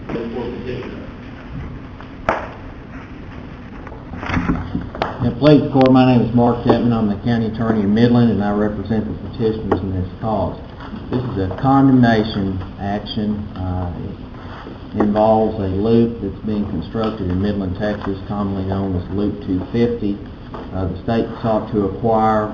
Please, Court, my name is Mark Chapman. I'm the county attorney in Midland, and I represent the petitioners in this cause. This is a condemnation action. It involves a loop that's being constructed in Midland, Texas, commonly known as Loop 250. The state sought to acquire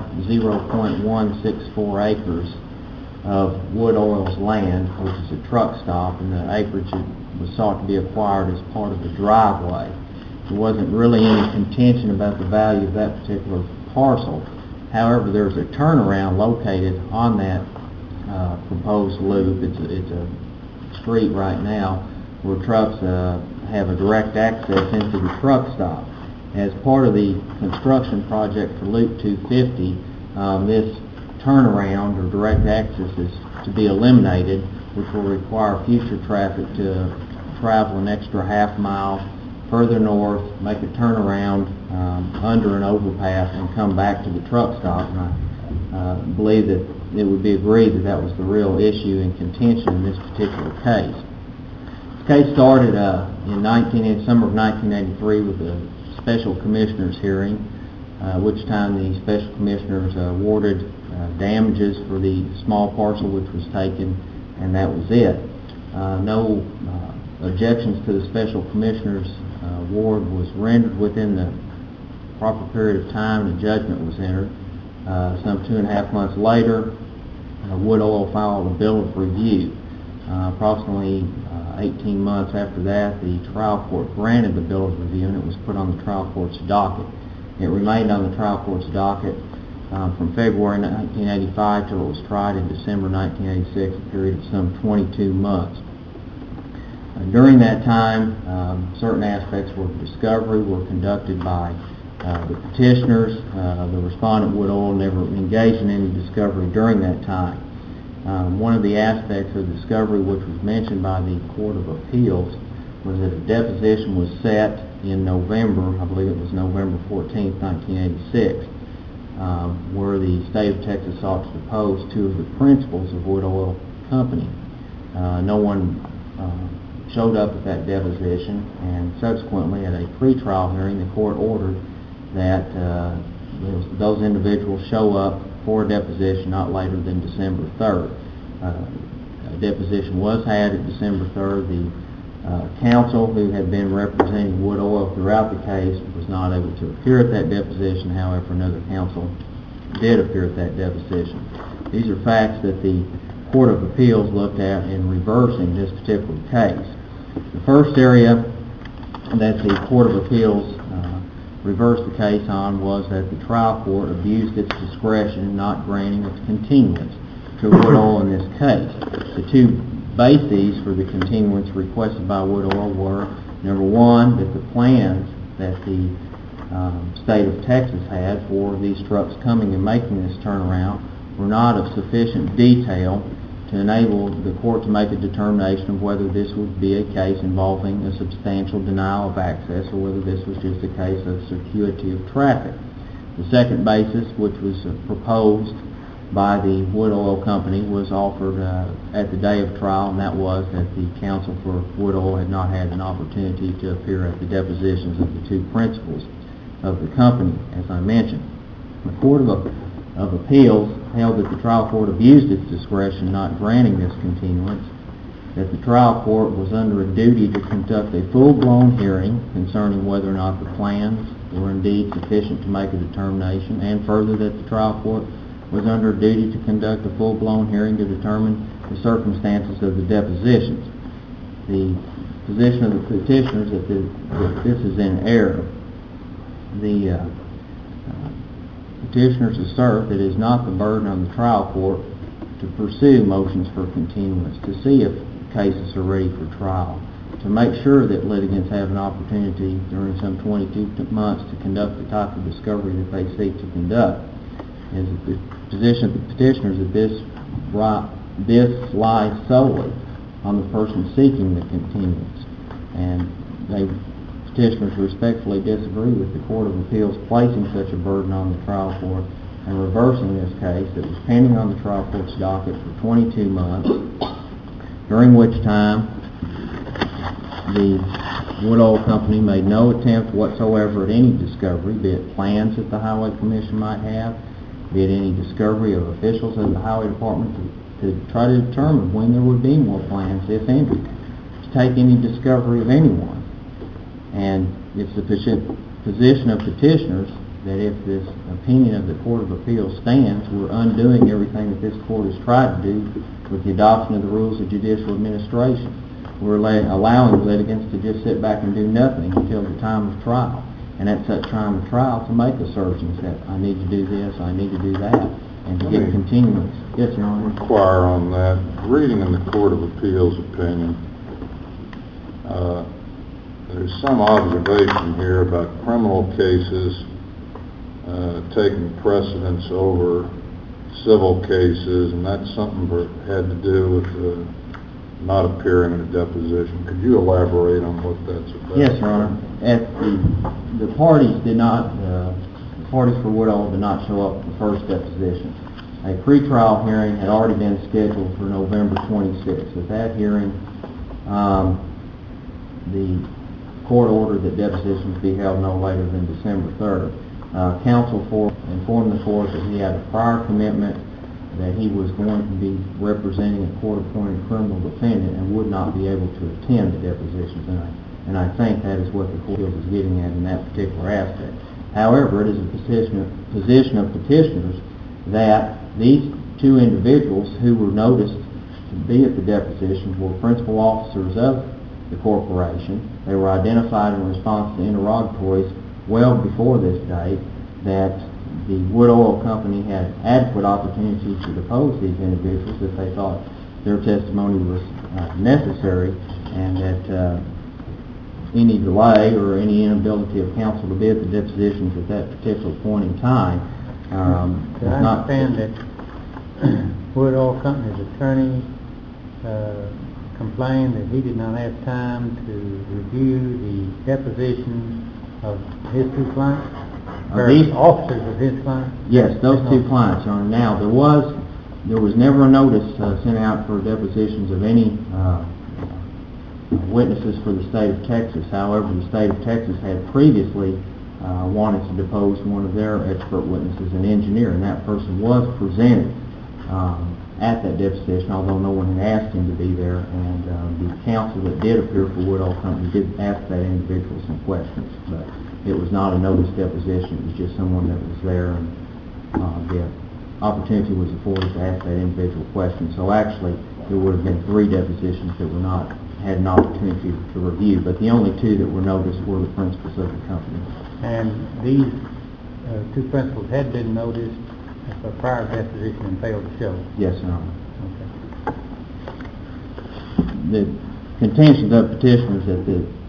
0.164 acres of Wood Oil's land, which is a truck stop, and the acreage was sought to be acquired as part of the driveway. There wasn't really any contention about the value of that particular parcel. However, there's a turnaround located on that proposed loop. It's a street right now where trucks have a direct access into the truck stop. As part of the construction project for Loop 250, this turnaround or direct access is to be eliminated, which will require future traffic to travel an extra half mile further north, make a turnaround under an overpass, and come back to the truck stop. And I believe that it would be agreed that that was the real issue in contention in this particular case. This case started in summer of 1983 with a special commissioner's hearing, which time the special commissioners awarded damages for the small parcel which was taken, and that was it. No objections to the special commissioner's award was rendered within the proper period of time, and a judgment was entered. Some 2.5 months later, Wood Oil filed a bill of review. Approximately 18 months after that, the trial court granted the bill of review, and it was put on the trial court's docket. It remained on the trial court's docket from February 1985 till it was tried in December 1986, a period of some 22 months. During that time, certain aspects of discovery were conducted by the petitioners. The respondent, Wood Oil, never engaged in any discovery during that time. One of the aspects of discovery which was mentioned by the Court of Appeals was that a deposition was set in November, I believe it was November 14, 1986, where the state of Texas sought to depose two of the principals of Wood Oil Company. No one showed up at that deposition, and subsequently at a pretrial hearing, the court ordered that those individuals show up for a deposition not later than December 3rd. A deposition was had at December 3rd. The counsel who had been representing Wood Oil throughout the case was not able to appear at that deposition. However, another counsel did appear at that deposition. These are facts that the Court of Appeals looked at in reversing this particular case. The first area that the Court of Appeals reversed the case on was that the trial court abused its discretion in not granting its continuance to Wood Oil in this case. The two bases for the continuance requested by Wood Oil were, number one, that the plans that the state of Texas had for these trucks coming and making this turnaround were not of sufficient detail to enable the court to make a determination of whether this would be a case involving a substantial denial of access or whether this was just a case of circuity of traffic. The second basis, which was proposed by the Wood Oil Company, was offered at the day of trial, and that was that the counsel for Wood Oil had not had an opportunity to appear at the depositions of the two principals of the company, as I mentioned. The Court of Appeals held that the trial court abused its discretion not granting this continuance, that the trial court was under a duty to conduct a full-blown hearing concerning whether or not the plans were indeed sufficient to make a determination, and further that the trial court was under a duty to conduct a full-blown hearing to determine the circumstances of the depositions. The position of the petitioners that this is in error. The petitioners assert that it is not the burden on the trial court to pursue motions for continuance, to see if cases are ready for trial, to make sure that litigants have an opportunity during some 22 months to conduct the type of discovery that they seek to conduct. It is the position of the petitioners that this lies solely on the person seeking the continuance, and petitioners respectfully disagree with the Court of Appeals placing such a burden on the trial court and reversing this case that was pending on the trial court's docket for 22 months, during which time The Wood Oil Company made no attempt whatsoever at any discovery, be it plans that the Highway Commission might have, be it any discovery of officials of the Highway Department to try to determine when there would be more plans, if any, to take any discovery of anyone. And it's the position of petitioners that if this opinion of the Court of Appeals stands, we're undoing everything that this court has tried to do with the adoption of the rules of judicial administration. We're allowing litigants to just sit back and do nothing until the time of trial. And at that time of trial, to make assertions that I need to do this, I need to do that, and to get continuance. Yes, Your Honor. Inquire on that. Reading in the Court of Appeals opinion, there's some observation here about criminal cases taking precedence over civil cases, and that's something that had to do with not appearing in a deposition. Could you elaborate on what that's about? Yes, Your Honor. The parties for Wood Oil did not show up at the first deposition. A pretrial hearing had already been scheduled for November 26th. At that hearing, the court ordered that depositions be held no later than December 3rd. Counsel informed the court that he had a prior commitment that he was going to be representing a court-appointed criminal defendant and would not be able to attend the deposition tonight. And I think that is what the court is getting at in that particular aspect. However, it is a position of petitioners that these two individuals who were noticed to be at the deposition were principal officers of the corporation. They were identified in response to interrogatories well before this date, that the Wood Oil Company had adequate opportunity to depose these individuals if they thought their testimony was necessary, and that any delay or any inability of counsel to be at the depositions at that particular point in time I understand that Wood Oil Company's attorney complained that he did not have time to review the depositions of his two clients, or officers of his clients? Yes, those two clients, Your Honor. Now, there was never a notice sent out for depositions of any witnesses for the state of Texas. However, the state of Texas had previously wanted to depose one of their expert witnesses, an engineer, and that person was presented at that deposition, although no one had asked him to be there, and the counsel that did appear for Wood Oil Company did ask that individual some questions, but it was not a notice deposition. It was just someone that was there, and the opportunity was afforded to ask that individual question. So actually, there would have been 3 depositions that had an opportunity to review, but the only 2 that were noticed were the principals of the company. And these 2 principals had been noticed for prior deposition and failed to show? Yes, Your Honor. Okay. The contentions of petitioners that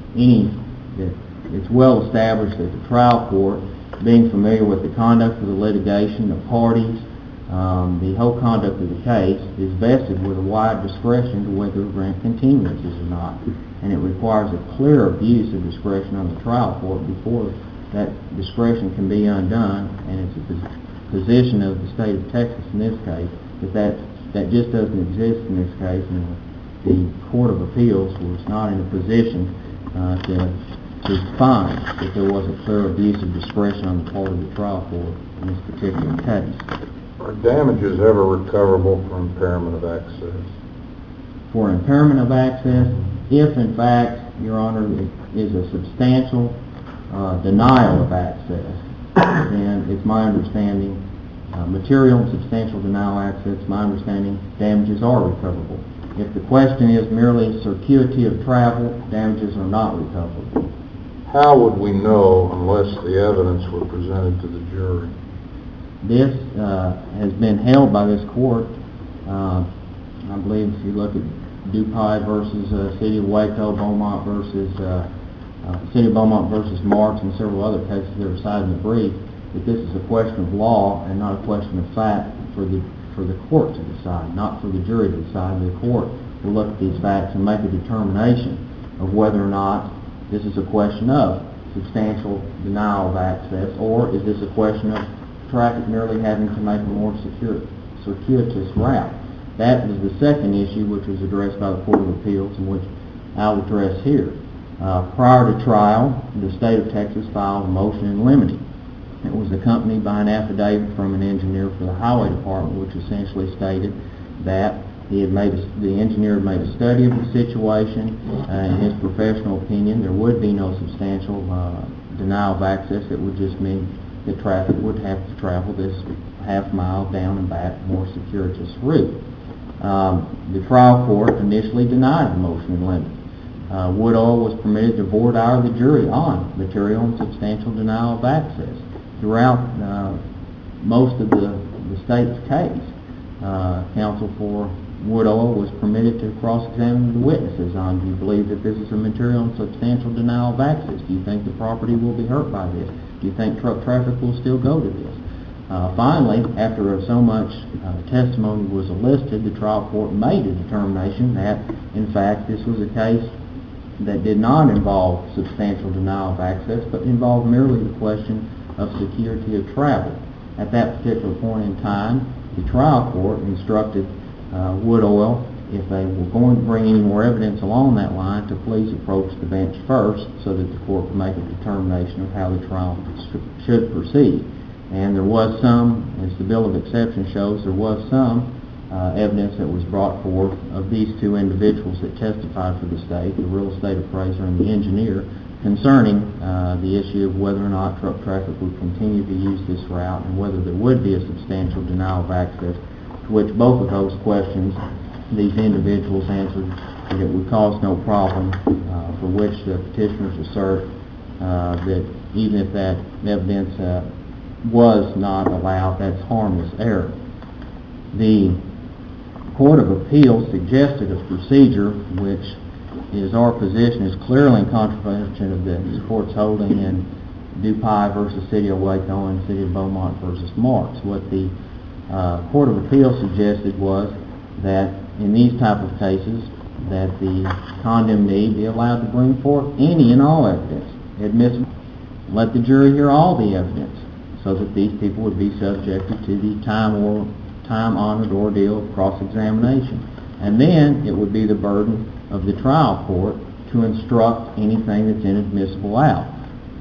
it's well established that the trial court, being familiar with the conduct of the litigation, the parties, the whole conduct of the case, is vested with a wide discretion to whether to grant continuances or not. And it requires a clear abuse of discretion on the trial court before that discretion can be undone, and it's a position of the state of Texas in this case that just doesn't exist in this case, and the Court of Appeals was not in a position to find that there was a clear abuse of discretion on the part of the trial court in this particular case. Are damages ever recoverable for impairment of access? For impairment of access, if in fact, Your Honor, it is a substantial denial of access, then it's my understanding, material and substantial denial of access, my understanding, damages are recoverable. If the question is merely circuity of travel, damages are not recoverable. How would we know unless the evidence were presented to the jury? This has been held by this court. I believe if you look at DuPie versus City of Waco, Beaumont versus City of Beaumont versus Marks, and several other cases that are cited in the brief, that this is a question of law and not a question of fact for the court to decide, not for the jury to decide. The court will look at these facts and make a determination of whether or not this is a question of substantial denial of access, or is this a question of traffic merely having to make a more circuitous route. That was the second issue which was addressed by the Court of Appeals, and which I'll address here. Prior to trial, the state of Texas filed a motion in limine. It was accompanied by an affidavit from an engineer for the highway department, which essentially stated that the engineer had made a study of the situation. In his professional opinion, there would be no substantial denial of access. It would just mean that traffic would have to travel this half mile down and back more circuitous route. The trial court initially denied the motion in limine. Wood Oil was permitted to voir dire the jury on material and substantial denial of access. Throughout most of the state's case, counsel for Wood Oil was permitted to cross-examine the witnesses on, do you believe that this is a material and substantial denial of access? Do you think the property will be hurt by this? Do you think truck traffic will still go to this? Finally, after so much testimony was elicited, the trial court made a determination that, in fact, this was a case that did not involve substantial denial of access, but involved merely the question of security of travel. At that particular point in time, the trial court instructed Wood Oil, if they were going to bring any more evidence along that line, to please approach the bench first so that the court could make a determination of how the trial should proceed. And there was some, as the bill of exception shows, there was some evidence that was brought forth of these two individuals that testified for the state, the real estate appraiser and the engineer, concerning the issue of whether or not truck traffic would continue to use this route and whether there would be a substantial denial of access, to which both of those questions these individuals answered that it would cause no problem, for which the petitioners assert that even if that evidence was not allowed, that's harmless error. The Court of Appeals suggested a procedure which is our position is clearly in contravention of the court's holding in DuPie versus City of Waco and City of Beaumont versus Marks. What the Court of Appeals suggested was that in these type of cases that the condemnee be allowed to bring forth any and all evidence admissible. Let the jury hear all the evidence so that these people would be subjected to the time-honored ordeal of cross-examination. And then it would be the burden of the trial court to instruct anything that's inadmissible out.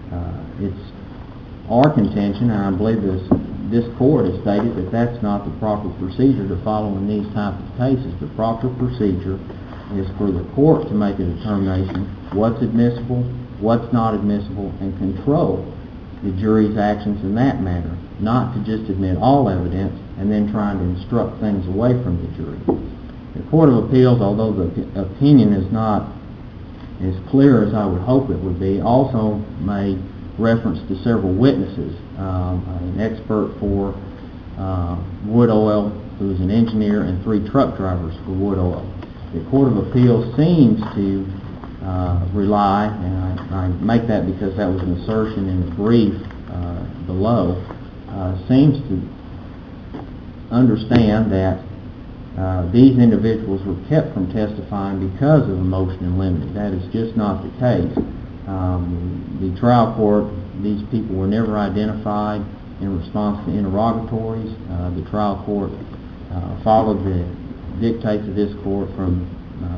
It's our contention, and I believe this court has stated that that's not the proper procedure to follow in these type of cases. The proper procedure is for the court to make a determination what's admissible, what's not admissible, and control the jury's actions in that manner, not to just admit all evidence and then trying to instruct things away from the jury. The Court of Appeals, although the opinion is not as clear as I would hope it would be, also made reference to several witnesses, an expert for Wood Oil, who is an engineer, and 3 truck drivers for Wood Oil. The Court of Appeals seems to rely, and I make that because that was an assertion in the brief below, seems to understand that these individuals were kept from testifying because of a motion in limine. That is just not the case. The trial court, these people were never identified in response to interrogatories. The trial court followed the dictates of this court from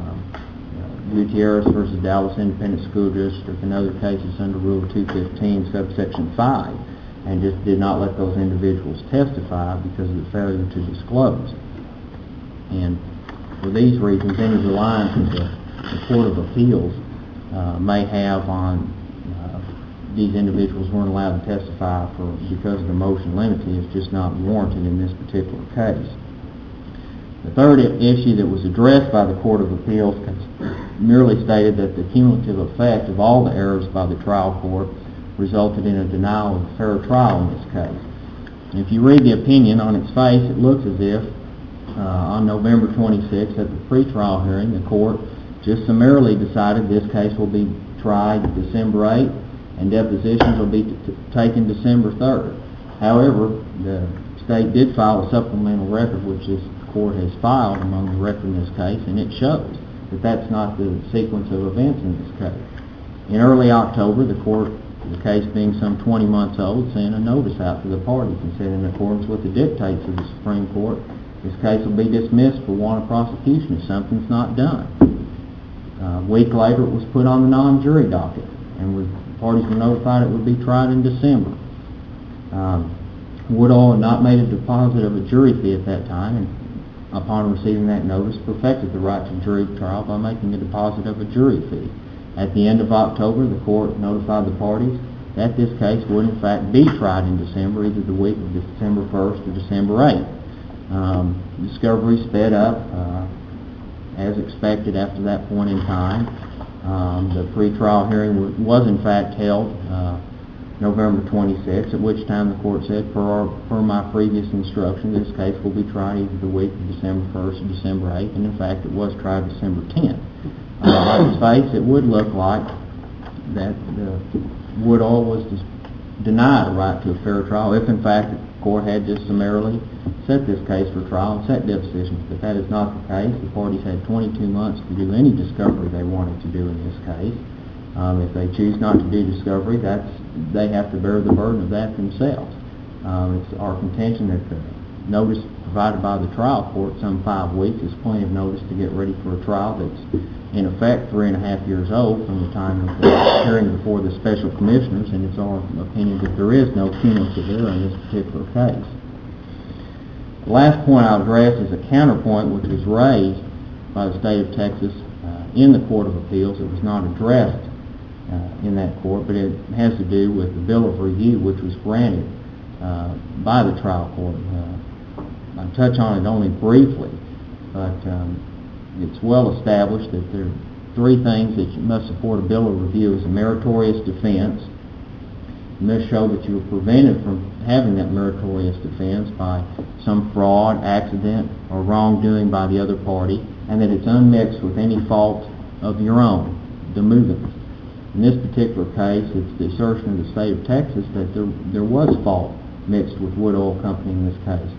Gutierrez versus Dallas Independent School District and other cases under Rule 215, subsection 5, and just did not let those individuals testify because of the failure to disclose. And for these reasons, any reliance that the Court of Appeals may have on these individuals weren't allowed to testify because of the motion limity is just not warranted in this particular case. The third issue that was addressed by the Court of Appeals merely stated that the cumulative effect of all the errors by the trial court resulted in a denial of a fair trial in this case. And if you read the opinion on its face, it looks as if on November 26th at the pretrial hearing, the court just summarily decided this case will be tried December 8th and depositions will be taken December 3rd. However, the state did file a supplemental record, which this court has filed among the record in this case, and it shows that that's not the sequence of events in this case. In early October, the court, the case being some 20 months old, sent a notice out to the parties and said, in accordance with the dictates of the Supreme Court, this case will be dismissed for want of prosecution if something's not done. A week later, it was put on the non-jury docket, and the parties were notified it would be tried in December. Woodall had not made a deposit of a jury fee at that time, and upon receiving that notice, perfected the right to jury trial by making a deposit of a jury fee. At the end of October, the court notified the parties that this case would in fact be tried in December, either the week of December 1st or December 8th. Discovery sped up as expected after that point in time. The pre-trial hearing was in fact held November 26th, at which time the court said, per my previous instruction, this case will be tried either the week of December 1st or December 8th, and in fact it was tried December 10th. On its face, it would look like that Woodall was denied a right to a fair trial if in fact the court had just summarily set this case for trial and set depositions, but that is not the case. The parties had 22 months to do any discovery they wanted to do in this case. If they choose not to do discovery, they have to bear the burden of that themselves. It's our contention that the notice provided by the trial court, some 5 weeks, is plenty of notice to get ready for a trial that's in effect 3.5 years old from the time of the hearing before the special commissioners, and it's our opinion that there is no cumulative error in this particular case. The last point I'll address is a counterpoint which was raised by the state of Texas in the Court of Appeals. It was not addressed in that court, but it has to do with the bill of review which was granted by the trial court. I'll touch on it only briefly, but it's well established that there are 3 things that you must support a bill of review as a meritorious defense. You must show that you were prevented from having that meritorious defense by some fraud, accident, or wrongdoing by the other party, and that it's unmixed with any fault of your own, the movement. In this particular case, it's the assertion of the state of Texas that there was fault mixed with Wood Oil Company in this case.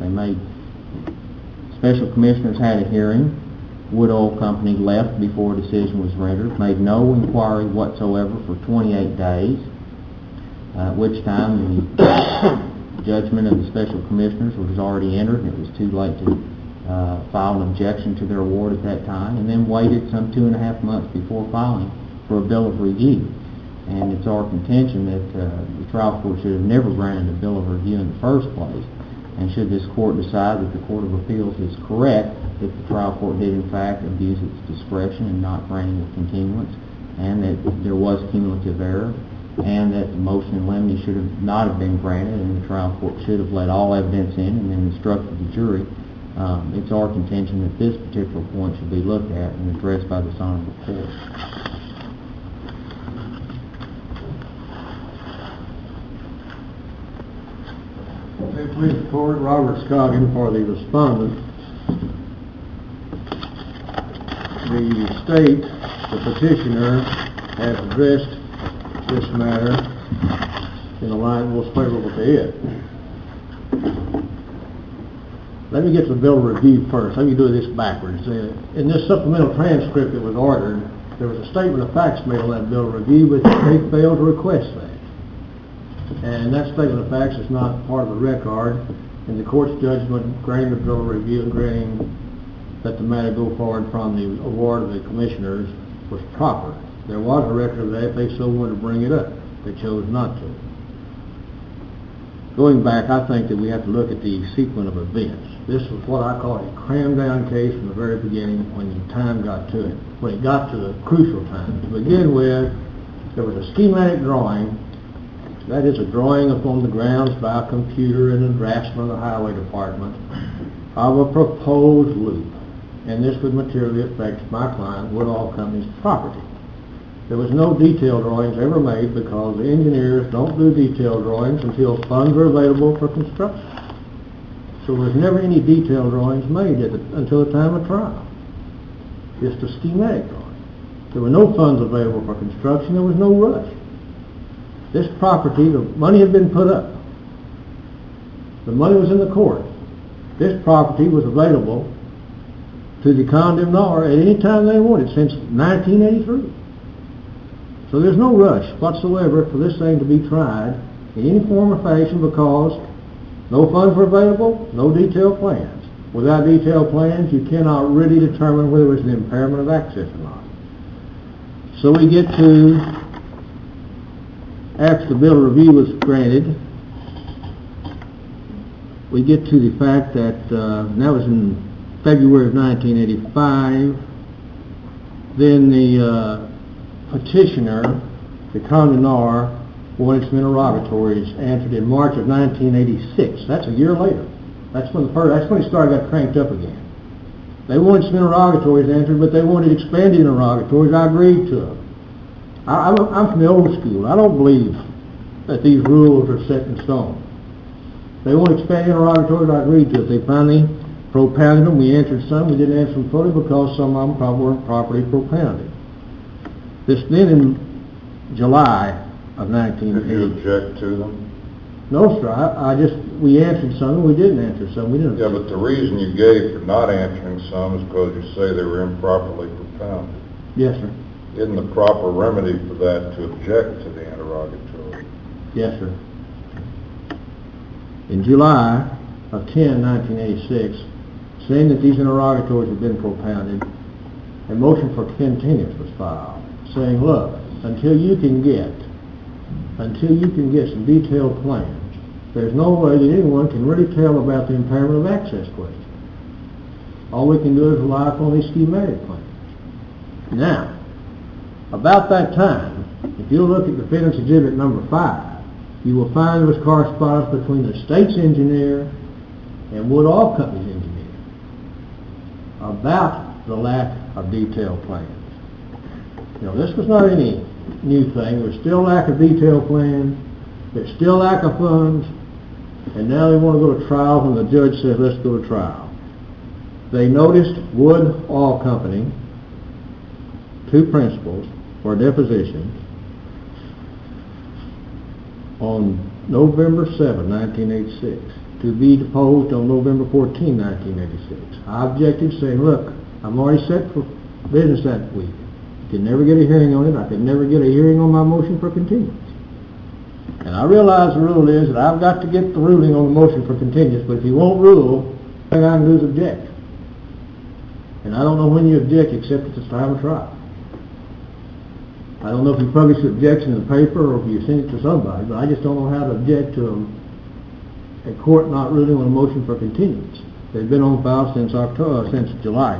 Special commissioners had a hearing. Wood Oil Company left before a decision was rendered, made no inquiry whatsoever for 28 days, at which time the judgment of the special commissioners was already entered, and it was too late to file an objection to their award at that time, and then waited some 2.5 months before filing for a bill of review. And it's our contention that the trial court should have never granted a bill of review in the first place, and should this court decide that the Court of Appeals is correct, that the trial court did in fact abuse its discretion in not granting a continuance, and that there was cumulative error, and that the motion in limine should have not have been granted, and the trial court should have let all evidence in and then instructed the jury, it's our contention that this particular point should be looked at and addressed by this honorable court. Please report, Robert Scoggin for the respondent. The state, the petitioner, has addressed this matter in a light most favorable to it. Let me get to the bill of review first. Let me do this backwards. In this supplemental transcript that was ordered, there was a statement of facts made on that bill of review, but they failed to request that. And that statement of facts is not part of the record, and the court's judgment granting the bill of review and granting that the matter go forward from the award of the commissioners was proper. There was a record of that if they so wanted to bring it up. They chose not to. Going back, I think that we have to look at the sequence of events. This was what I call a crammed down case from the very beginning when the time got to it. When it got to the crucial time. To begin with, there was a schematic drawing. That is a drawing upon the grounds by a computer in a draftsman of the highway department of a proposed loop. And this would materially affect my client, Wood Oil Company's property. There was no detailed drawings ever made because the engineers don't do detailed drawings until funds are available for construction. So there's never any detailed drawings made until the time of trial. Just a schematic drawing. There were no funds available for construction. There was no rush. This property, the money had been put up. The money was in the court. This property was available to the condemnor at any time they wanted since 1983. So there's no rush whatsoever for this thing to be tried in any form or fashion because no funds were available, no detailed plans. Without detailed plans, you cannot really determine whether it was an impairment of access or not. So we get to, after the bill of review was granted, we get to the fact that, and that was in February of 1985, then the petitioner, the condemnor, wanted some interrogatories answered in March of 1986. That's a year later. That's when he started got cranked up again. They wanted some interrogatories answered, but they wanted expanded interrogatories. I agreed to them. I'm from the old school. I don't believe that these rules are set in stone. They wanted expanded interrogatories. I agreed to it. They finally propounded them. We answered some. We didn't answer them fully because some of them probably weren't properly propounded. This then in July of 1980. Did you object to them? No, sir. We answered some and we didn't answer some. We didn't. Yeah, but the reason you gave for not answering some is because you say they were improperly propounded. Yes, sir. Isn't the proper remedy for that to object to the interrogatory? Yes, sir. In July of 1986, saying that these interrogatories had been propounded, a motion for continuance was filed, saying, look, until you can get some detailed plans, there's no way that anyone can really tell about the impairment of access question. All we can do is rely upon these schematic plans. Now, about that time, if you look at Defendant's Exhibit number 5, you will find there was correspondence between the state's engineer and Wood Oil Company's engineer about the lack of detailed plans. This was not any new thing. There was still lack of detailed plans. There's still lack of funds. And now they want to go to trial when the judge says, let's go to trial. They noticed Wood Oil Company, 2 principals, for a deposition on November 7, 1986, to be deposed on November 14, 1986. I objected, saying, look, I'm already set for business that week. I could never get a hearing on it. I could never get a hearing on my motion for continuance. And I realize the rule is that I've got to get the ruling on the motion for continuance, but if you won't rule, the thing I can do is object. And I don't know when you object except at the time of trial. I don't know if you publish the objection in the paper or if you send it to somebody, but I just don't know how to object to a court not ruling on a motion for continuance. They've been on file since July,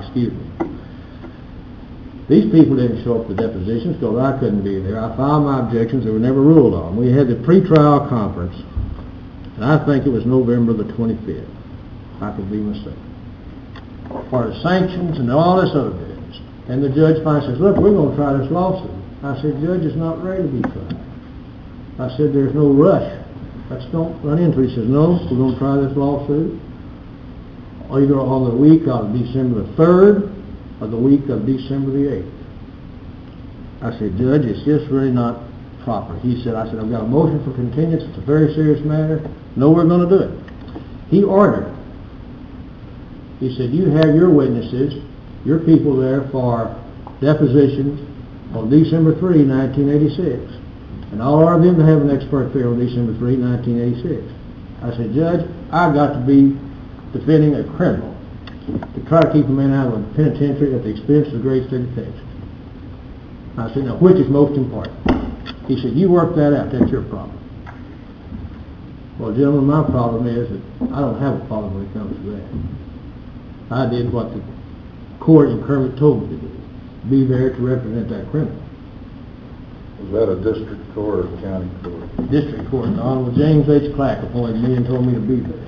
These people didn't show up to depositions because I couldn't be there. I filed my objections. They were never ruled on. We had the pre-trial conference, and I think it was November the 25th. I could be mistaken. For the sanctions and all this other business. And the judge finally says, look, we're going to try this lawsuit. I said, Judge, it's not ready to be tried. I said, there's no rush. Let's don't run into it. He says, no, we're going to try this lawsuit either on the week of December the 3rd or the week of December the 8th. I said, Judge, it's just really not proper. I said, I've got a motion for continuance. It's a very serious matter. No, we're going to do it. He ordered. He said, you have your witnesses, your people there for depositions on December 3, 1986. And I'll order them to have an expert there on December 3, 1986. I said, Judge, I've got to be defending a criminal to try to keep a man out of a penitentiary at the expense of the great state of Texas. I said, now, which is most important? He said, you work that out. That's your problem. Well, gentlemen, my problem is that I don't have a problem when it comes to that. I did what the court in Kermit told me to do. Be there to represent that criminal. Was that a district court or county court? District court. The Honorable James H. Clack appointed me and told me to be there.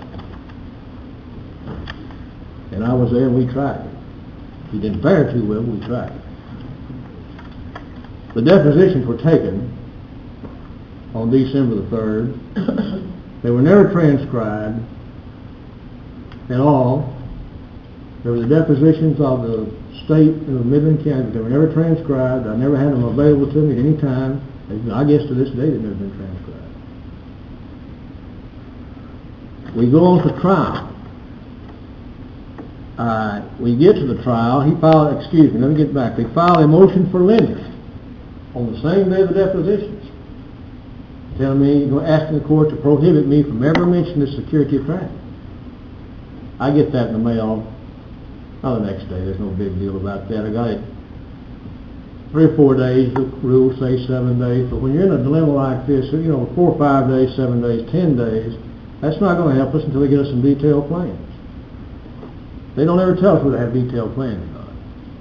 And I was there and we tried it. He didn't fare too well, but we tried it. The depositions were taken on December the 3rd. They were never transcribed at all. There were the depositions of the state and the Midland County, but they were never transcribed. I never had them available to me at any time. I guess to this day they've never been transcribed. We go on to trial. We get to the trial. They filed a motion for leniency on the same day of the depositions, telling me, asking the court to prohibit me from ever mentioning the security of traffic. I get that in the mail the next day. There's no big deal about that. I got it 3 or 4 days, the rules say 7 days, but when you're in a dilemma like this, 4 or 5 days, 7 days, 10 days, that's not going to help us until they get us some detailed plans. They don't ever tell us whether they have detailed plans or not.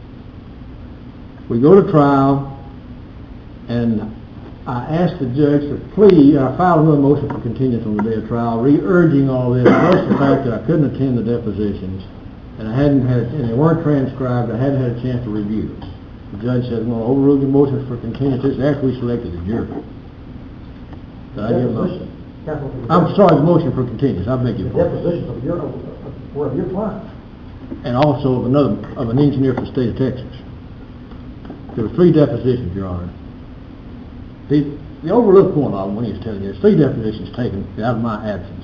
We go to trial, and I asked the judge to please, I filed another motion for continuance on the day of trial, re-urging all this, plus the fact that I couldn't attend the depositions, and and they weren't transcribed, I hadn't had a chance to review them. The judge said, well, overrule the motion for continuance. This is after we selected the jury. Did I get a motion? I'm sorry, the motion for continuance. I beg your pardon. Depositions of your client. And also of an engineer for the state of Texas. There were 3 depositions, Your Honor. The overlooked one of them when he was telling you, there's 3 depositions taken out of my absence.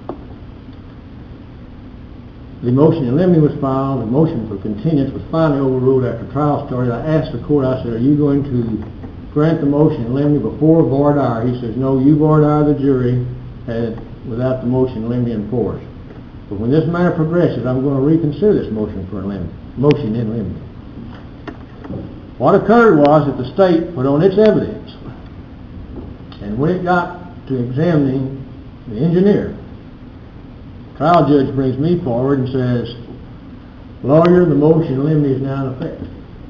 The motion in limine was filed, the motion for continuance was finally overruled after trial started. I asked the court, I said, are you going to grant the motion in limine before voir dire? He says, no, you voir dire the jury without the motion in limine in force. But when this matter progresses, I'm going to reconsider this motion in limine. What occurred was that the state put on its evidence, and when it got to examining the engineer, the trial judge brings me forward and says, lawyer, the motion in limine is now in effect.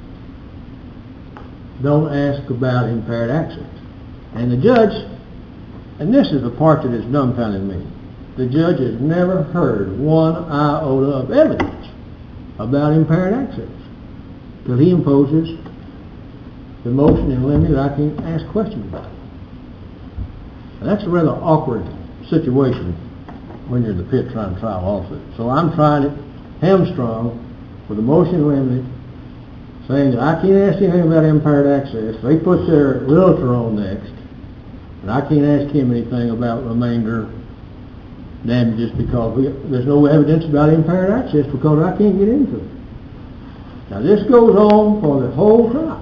Don't ask about impaired access. And the judge, and this is the part that has dumbfounded me, the judge has never heard one iota of evidence about impaired access till he imposes the motion in limine that I can ask questions about. And that's a rather awkward situation when you're in the pit trying to trial a lawsuit. So I'm trying it hamstrung with a motion in limine saying that I can't ask anything about impaired access. They put their realtor on next, and I can't ask him anything about remainder damages because there's no evidence about impaired access because I can't get into it. Now this goes on for the whole trial.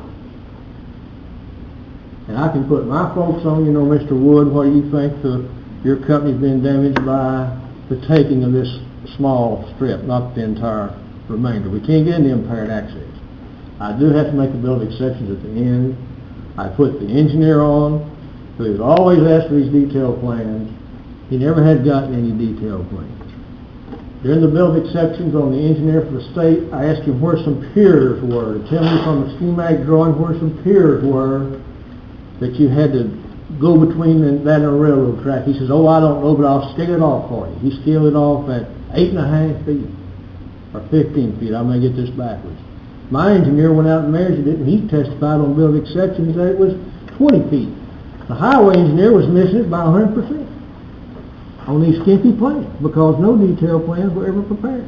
And I can put my folks on, Mr. Wood, what do you think your company's been damaged by the taking of this small strip, not the entire remainder. We can't get into impaired access. I do have to make a bill of exceptions at the end. I put the engineer on, who has always asked for these detailed plans. He never had gotten any detailed plans. During the bill of exceptions on the engineer for the state, I asked him where some piers were, to tell me from the schematic drawing where some piers were that you had to go between that and a railroad track. He says, oh, I don't know, but I'll scale it off for you. He scaled it off at 8.5 feet, or 15 feet. I may get this backwards. My engineer went out and measured it, and he testified on bill of exceptions that it was 20 feet. The highway engineer was missing it by 100% on these skimpy plans because no detailed plans were ever prepared.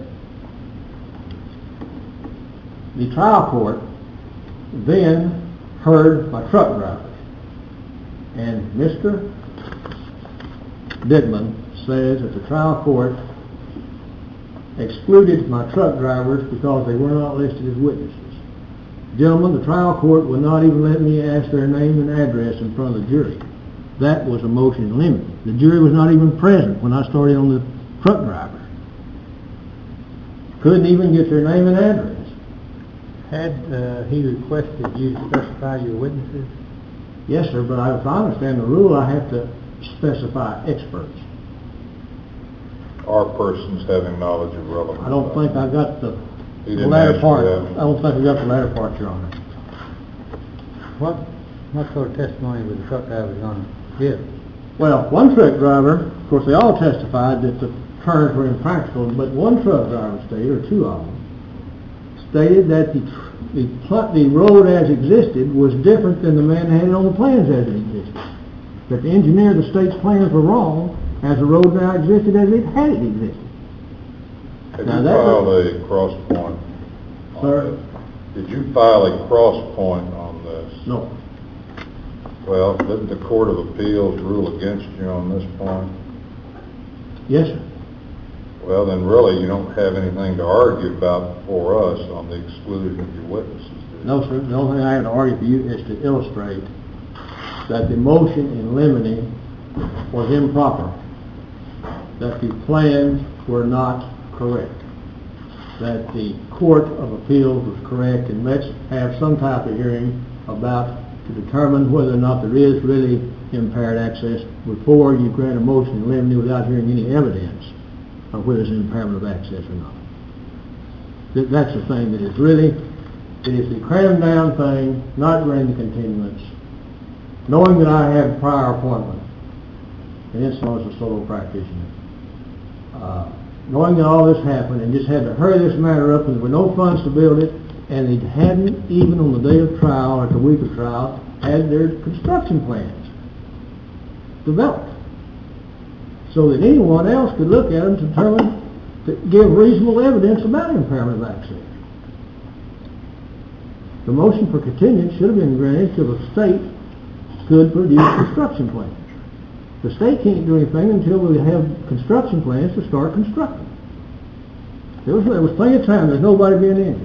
The trial court then heard my truck drivers, and Mr. Dittman says that the trial court excluded my truck drivers because they were not listed as witnesses. Gentlemen, the trial court would not even let me ask their name and address in front of the jury. That was a motion in limine. The jury was not even present when I started on the truck drivers. Couldn't even get their name and address. Had he requested you to specify your witnesses? Yes, sir, but if I understand the rule, I have to specify experts. Or persons having knowledge of relevant. I don't think I got the didn't latter ask part. for that. I don't think I got the latter part, Your Honor. What sort of testimony was the truck driver going to give? Well, one truck driver, of course, they all testified that the turns were impractical, but one truck driver stated, or 2 of them, stated that the road as existed was different than the man had it on the plans as it existed. That the engineer of the state's plans were wrong as the road now existed as it had it existed. Have Now you that's filed a cross point? Sir? Did you file a cross point on this? No. Well, didn't the Court of Appeals rule against you on this point? Yes, sir. Well, then really you don't have anything to argue about before us on the exclusion of your witnesses, do you? No, sir. The only thing I have to argue for you is to illustrate that the motion in limine was improper, that the plans were not correct, that the Court of Appeals was correct, and let's have some type of hearing to determine whether or not there is really impaired access before you grant a motion in limine without hearing any evidence of whether there's an impairment of access or not. That's the thing that is really, it is the cram down thing, not granting the continuance, knowing that I have prior appointment, and it's as a solo practitioner. Knowing that all this happened and just had to hurry this matter up and there were no funds to build it, and they hadn't, even on the day of trial or the week of trial, had their construction plans developed so that anyone else could look at them to determine, to give reasonable evidence about impairment of access. The motion for continuance should have been granted till the state could produce construction plans. The state can't do anything until we have construction plans to start constructing. There was plenty of time. There's nobody being injured.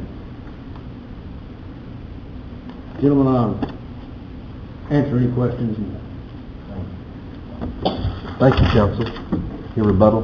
Gentlemen, I'll answer any questions. Thank you, counsel. Your rebuttal.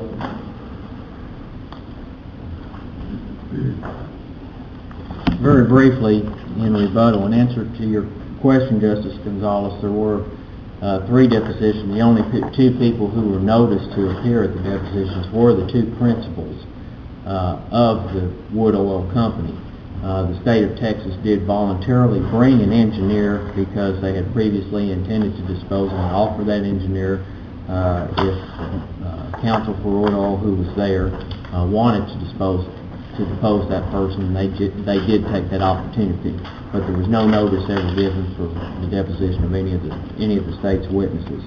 Very briefly, in rebuttal, in answer to your question, Justice Gonzalez, there were 3 depositions. The only 2 people who were noticed to appear at the depositions were the 2 principals of the Wood Oil Company. The state of Texas did voluntarily bring an engineer because they had previously intended to dispose and offer that engineer if counsel for Wood Oil, who was there, wanted to depose that person. They did take that opportunity, but there was no notice ever given for the deposition of any of the state's witnesses.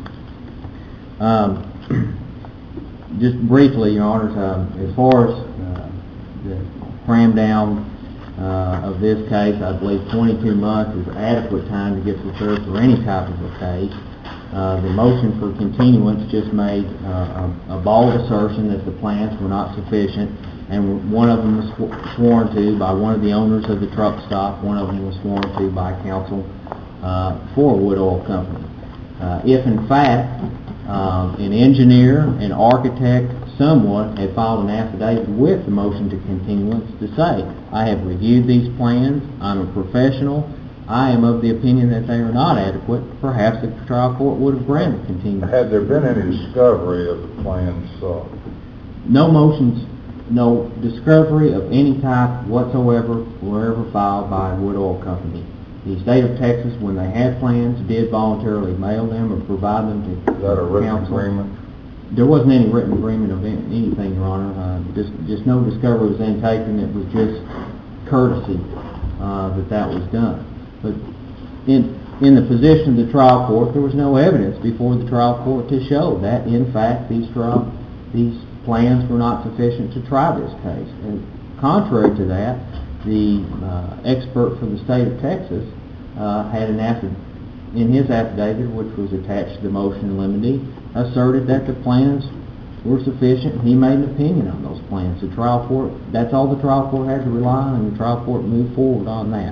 Just briefly, Your Honors, as far as the cram down of this case, I believe 22 months is adequate time to get prepared for any type of a case. The motion for continuance just made a bald assertion that the plans were not sufficient, and one of them was sworn to by one of the owners of the truck stop. One of them was sworn to by counsel for Wood Oil Company. If in fact an engineer, an architect, someone had filed an affidavit with the motion to continuance to say, I have reviewed these plans, I'm a professional, I am of the opinion that they are not adequate, perhaps the trial court would have granted continuance. Had there been any discovery of the plans sought? No motions, no discovery of any type whatsoever were ever filed by Wood Oil Company. The state of Texas, when they had plans, did voluntarily mail them or provide them to counsel. Is that a written agreement? There wasn't any written agreement of anything, Your Honor. Just no discovery was then taken. It was just courtesy that was done. But in the position of the trial court, there was no evidence before the trial court to show that, in fact, these plans were not sufficient to try this case. And contrary to that, the expert from the state of Texas had in his affidavit, which was attached to the motion in limine, asserted that the plans were sufficient. He made an opinion on those plans. The trial court, that's all the trial court had to rely on, and the trial court moved forward on that.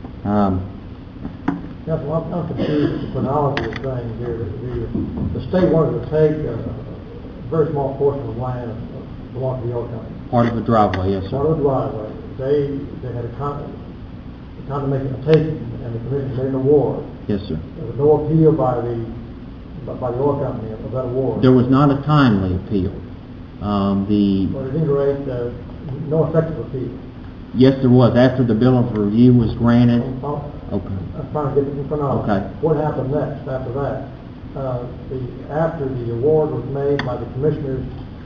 Yes, well, I'm confused with the chronology of things here. The state wanted to take a very small portion of land belonging to the oil company. Part of the driveway, yes, sir. Part of the driveway. They had a condemnation of taking, and the commission made an award. Yes, sir. There was no appeal by the oil company of that award. There was not a timely appeal. But at any rate, no effective appeal. Yes, there was. After the bill of review was granted. Okay. I'm trying to get this in chronology. Okay. What happened next after that? After the award was made by the commissioners.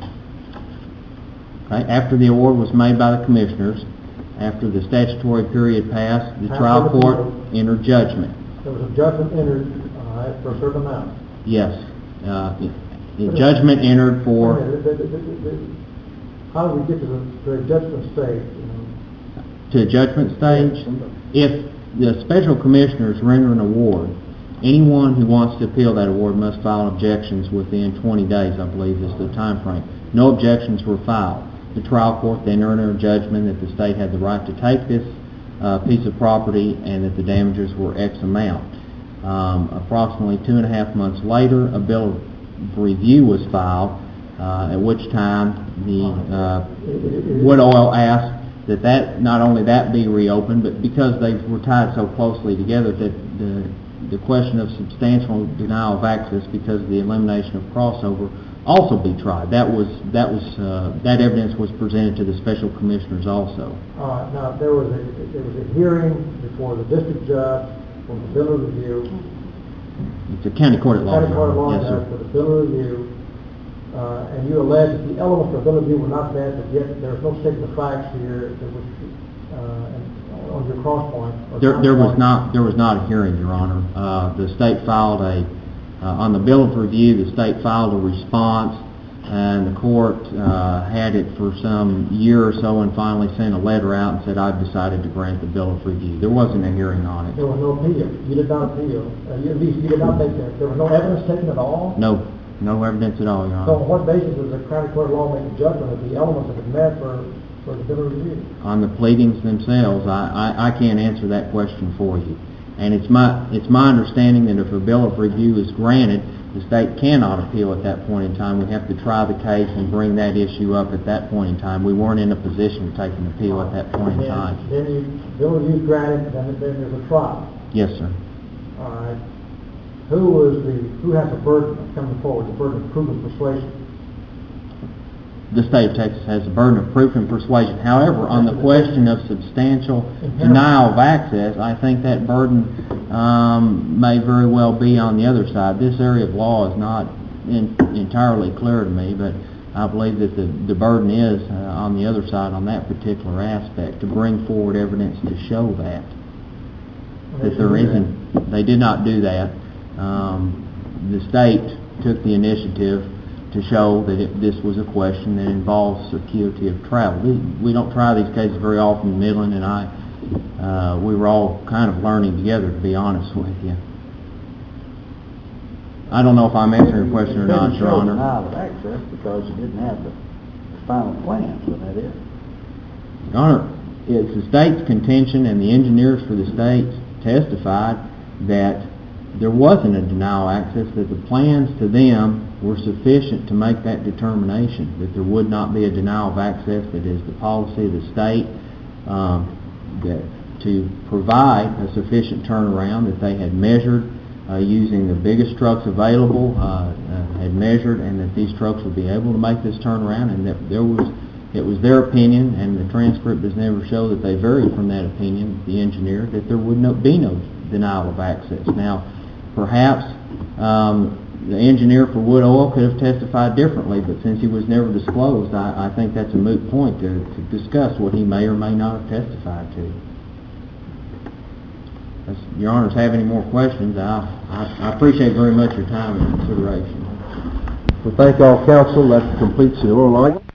Okay. After the award was made by the commissioners, after the statutory period passed, the trial court entered judgment. There was a judgment entered for a certain amount. Yes. The judgment entered for... How do we get to a judgment stage? To a judgment stage? If the special commissioners render an award, anyone who wants to appeal that award must file objections within 20 days, I believe is the time frame. No objections were filed. The trial court then entered a judgment that the state had the right to take this piece of property and that the damages were X amount. Approximately 2.5 months later, a bill of review was filed, at which time the Wood Oil asked that not only that be reopened, but because they were tied so closely together, that the question of substantial denial of access because of the elimination of crossover also be tried. That evidence was presented to the special commissioners also. Now, there was a hearing before the district judge for the bill of review. It's a county court at law. County court at law Yes, judge sir. for the bill of review, and you allege that the elements of the bill of review were not met, but yet there was no statement of facts here that was on your cross point. There was not a hearing, Your Honor. The state filed on the bill of review. The state filed a response, and the court had it for some year or so, and finally sent a letter out and said, "I've decided to grant the bill of review." There wasn't a hearing on it. There was no appeal. You did not appeal. You did not make that. There was no evidence taken at all. No evidence at all, Your Honor. So, on what basis does the county court of law make a judgment that the elements have been met for the bill of review? On the pleadings themselves, I can't answer that question for you. And it's my understanding that if a bill of review is granted, the state cannot appeal at that point in time. We have to try the case and bring that issue up at that point in time. We weren't in a position to take an appeal at that point in time. Then bill of review is granted, then there's a trial. Yes, sir. All right. Who has the burden of coming forward, the burden of proof and persuasion? The state of Texas has the burden of proof and persuasion. However, on the question of substantial denial of access, I think that burden may very well be on the other side. This area of law is not entirely clear to me, but I believe that the burden is on the other side on that particular aspect, to bring forward evidence to show that there isn't. They did not do that. The state took the initiative to show that this was a question that involves security of travel. We don't try these cases very often. Midland and I, we were all kind of learning together, to be honest with you. I don't know if I'm answering your question or not, Your Honor. Denial of access because you didn't have the final plan, so that is. Your Honor, it's the state's contention, and the engineers for the state testified that there wasn't a denial of access, that the plans to them were sufficient to make that determination, that there would not be a denial of access, that is the policy of the state, that to provide a sufficient turnaround, that they had measured using the biggest trucks available, had measured, and that these trucks would be able to make this turnaround, and that it was their opinion, and the transcript does never show that they varied from that opinion, the engineer, that there would be no denial of access. Now, perhaps the engineer for Wood Oil could have testified differently, but since he was never disclosed, I think that's a moot point to discuss what he may or may not have testified to. If Your Honors have any more questions, I appreciate very much your time and consideration. We thank all counsel. That completes the oral argument.